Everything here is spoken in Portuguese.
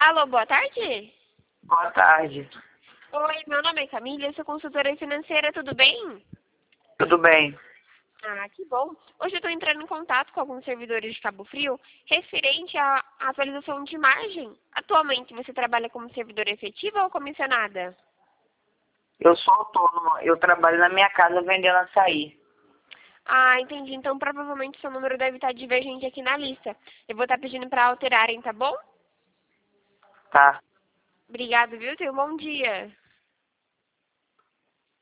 Alô, boa tarde? Boa tarde. Oi, meu nome é Camila, eu sou consultora financeira, tudo bem? Tudo bem? Ah, que bom. Hoje eu estou entrando em contato com alguns servidores de Cabo Frio referente à atualização de margem. Atualmente, você trabalha como servidora efetiva ou comissionada? Eu sou autônoma. Eu trabalho na minha casa vendendo açaí. Ah, entendi. Então, provavelmente, seu número deve estar divergente aqui na lista. Eu vou estar pedindo para alterarem, tá bom? Tá. Obrigada, viu? Tenha um bom dia.